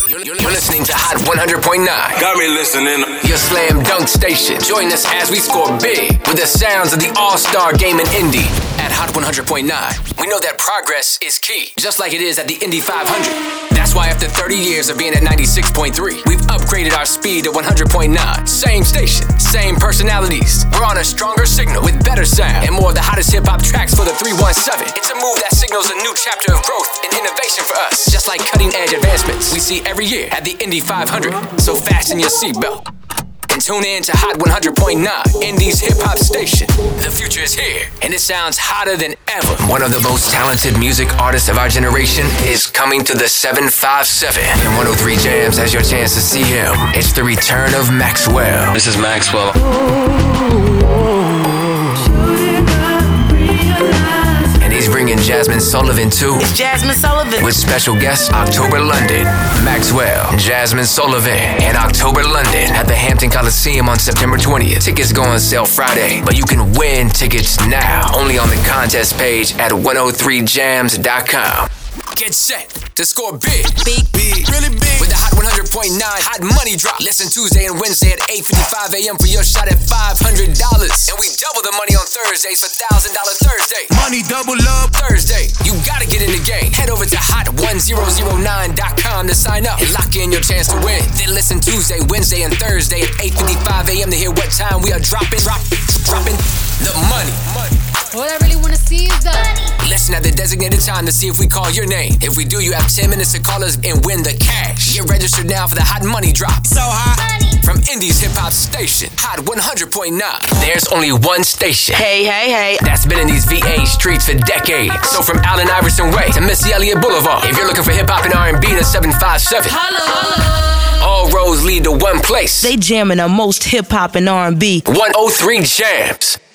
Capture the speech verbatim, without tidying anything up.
You're, you're listening to Hot one hundred point nine. Got me listening. Your slam dunk station. Join us as we score big with the sounds of the all-star game in Indy at Hot one hundred point nine. We know that progress is key, just like it is at the Indy five hundred. That's why after thirty years of being at ninety-six point three, we've upgraded our speed to one hundred point nine. Same station, same personalities. We're on a stronger signal with better sound and more of the hottest hip-hop tracks for the three one seven. It's a move that signals a new chapter of growth and innovation for us, just like cutting-edge advancements we see every year at the Indy five hundred. So fasten your seatbelt and tune in to Hot one hundred point nine, Indy's hip-hop station. The future is here, and it sounds hotter than ever. One of the most talented music artists of our generation is coming to the seven five seven. And one oh three Jams has your chance to see him. It's the return of Maxwell. This is Maxwell. And he's bringing Jasmine Sullivan too. It's Jasmine Sullivan. With special guest October London. Maxwell, Jasmine Sullivan, and October London at the Hampton Coliseum on September twentieth. Tickets go on sale Friday, but you can win tickets now only on the contest page at one oh three jams dot com. Get set to score big. Big, big, really big. With the Hot one hundred point nine Hot Money Drop. Listen Tuesday and Wednesday at eight fifty-five a.m. for your shot at five hundred dollars. And we double the money on Thursdays for one thousand dollars Thursday. Money double up. Thursday, you gotta get in the game. Head over to hot one thousand nine dot com to sign up and lock in your chance to win. Then listen Tuesday, Wednesday, and Thursday at eight fifty-five a.m. to hear what time we are dropping, drop, dropping the money. money. All I really wanna see is the money. Listen at the designated time to see if we call your name. If we do, you have ten minutes to call us and win the cash. Get registered now for the Hot Money Drop. So hot. Money. From Indy's hip hop station, Hot one hundred point nine. There's only one station. Hey, hey, hey. That's been in these V A streets for decades. So from Allen Iverson Way to Missy Elliott Boulevard, if you're looking for hip hop and R and B, that's seven five seven. Holla, holla. All roads lead to one place. They jamming the most hip hop and R and B. one oh three Jams.